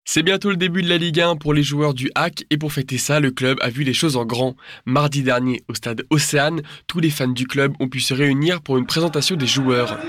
C'est bientôt le début de la Ligue 1 pour les joueurs du HAC et pour fêter ça, le club a vu les choses en grand. Mardi dernier, au stade Océane, tous les fans du club ont pu se réunir pour une présentation des joueurs.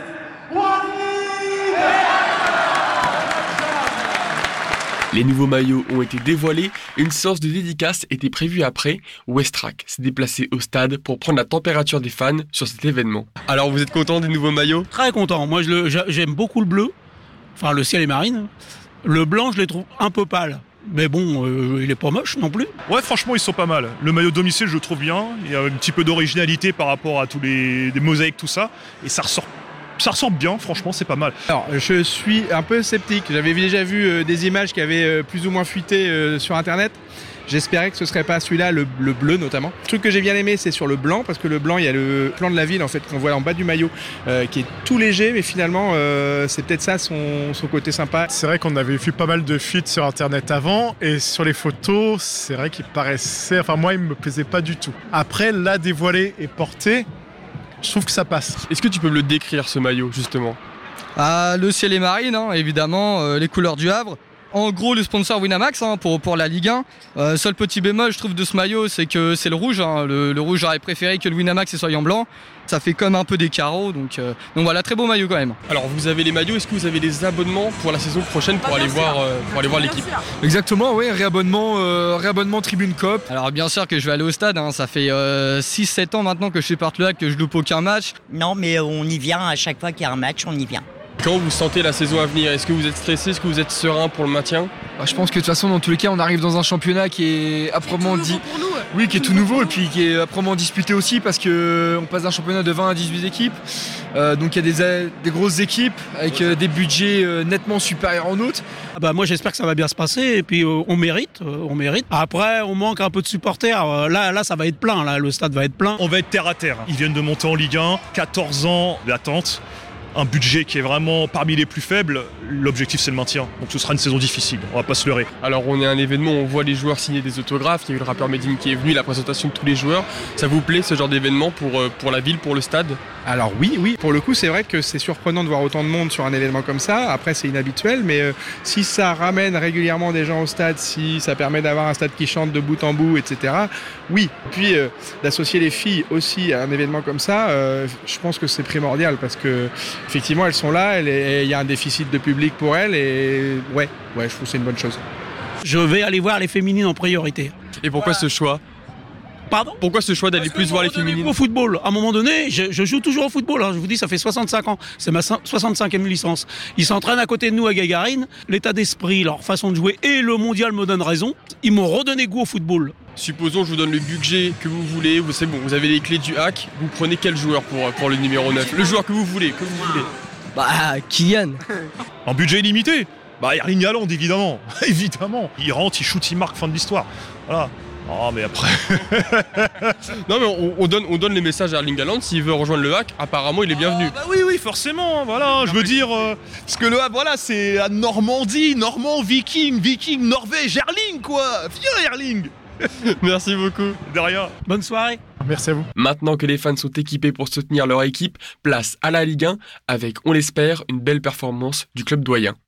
Les nouveaux maillots ont été dévoilés et une séance de dédicace était prévue après. Westrack s'est déplacé au stade pour prendre la température des fans sur cet événement. Alors vous êtes content des nouveaux maillots ? Très content. Moi j'aime beaucoup le bleu, enfin le ciel est marine. Le blanc je les trouve un peu pâles. Mais bon, il est pas moche non plus. Ouais, franchement, ils sont pas mal. Le maillot domicile, je le trouve bien. Il y a un petit peu d'originalité par rapport à tous les mosaïques, tout ça. Et ça ressort bien, franchement, c'est pas mal. Alors, je suis un peu sceptique. J'avais déjà vu des images qui avaient plus ou moins fuité sur Internet. J'espérais que ce serait pas celui-là, le bleu notamment. Le truc que j'ai bien aimé, c'est sur le blanc, parce que le blanc, il y a le plan de la ville en fait qu'on voit en bas du maillot, qui est tout léger, mais finalement, c'est peut-être ça son côté sympa. C'est vrai qu'on avait vu pas mal de fuites sur Internet avant, et sur les photos, c'est vrai qu'il paraissait... Enfin, moi, il me plaisait pas du tout. Après, là, dévoilé et porté, je trouve que ça passe. Est-ce que tu peux me le décrire, ce maillot, justement ? Le ciel et marine, évidemment, les couleurs du Havre. En gros, le sponsor Winamax pour la Ligue 1. Seul petit bémol, je trouve, de ce maillot, c'est que c'est le rouge. Le rouge, j'aurais préféré que le Winamax soit en blanc. Ça fait comme un peu des carreaux, donc voilà, très beau maillot quand même. Alors vous avez les maillots, est-ce que vous avez des abonnements pour la saison prochaine pour aller voir l'équipe ? Exactement, oui, réabonnement Tribune Coop. Alors bien sûr que je vais aller au stade, ça fait 6-7 ans maintenant que je supporte le HAC, que je loupe aucun match. Non, mais on y vient, à chaque fois qu'il y a un match, on y vient. Quand vous sentez la saison à venir, est-ce que vous êtes stressé, est-ce que vous êtes serein pour le maintien ? Je pense que de toute façon, dans tous les cas, on arrive dans un championnat qui est âprement Oui, qui est tout nouveau et puis qui est âprement disputé aussi parce qu'on passe d'un championnat de 20 à 18 équipes. Donc il y a des grosses équipes avec des budgets nettement supérieurs aux nôtres. Moi j'espère que ça va bien se passer et puis on mérite. Après on manque un peu de supporters. Là ça va être plein, là, le stade va être plein. On va être terre à terre. Ils viennent de monter en Ligue 1, 14 ans d'attente. Un budget qui est vraiment parmi les plus faibles, l'objectif c'est le maintien. Donc ce sera une saison difficile, on va pas se leurrer. Alors on est à un événement, on voit les joueurs signer des autographes, il y a eu le rappeur Medine qui est venu, la présentation de tous les joueurs. Ça vous plaît ce genre d'événement pour la ville, pour le stade ? Alors oui, pour le coup c'est vrai que c'est surprenant de voir autant de monde sur un événement comme ça. Après c'est inhabituel, mais si ça ramène régulièrement des gens au stade, si ça permet d'avoir un stade qui chante de bout en bout, etc. Oui, puis d'associer les filles aussi à un événement comme ça, je pense que c'est primordial parce que effectivement elles sont là, il y a un déficit de public pour elles et ouais, je trouve que c'est une bonne chose. Je vais aller voir les féminines en priorité. Et pourquoi ce choix ? Pardon ? Pourquoi ce choix d'aller plus voir les féminines ? Au football, à un moment donné, je joue toujours au football. Je vous dis, ça fait 65 ans. C'est ma 65e licence. Ils s'entraînent à côté de nous à Gagarine. L'état d'esprit, leur façon de jouer et le mondial me donnent raison. Ils m'ont redonné goût au football. Supposons que je vous donne le budget que vous voulez. C'est bon, vous avez les clés du HAC. Vous prenez quel joueur pour le numéro 9 ? Le joueur que vous voulez, Kylian. En budget illimité ? Erling Haaland, évidemment. Évidemment. Il rentre, il shoot, il marque, fin de l'histoire. Voilà. Oh, mais après... Non, mais on donne les messages à Erling Haaland. S'il veut rejoindre le HAC, apparemment, il est bienvenu. Oui, forcément, voilà. Je veux dire... parce que le HAC, voilà, c'est la Normandie, Normand, Viking, Norvège, Erling, quoi. Viens, Erling. Merci beaucoup. De rien. Bonne soirée. Merci à vous. Maintenant que les fans sont équipés pour soutenir leur équipe, place à la Ligue 1 avec, on l'espère, une belle performance du club doyen.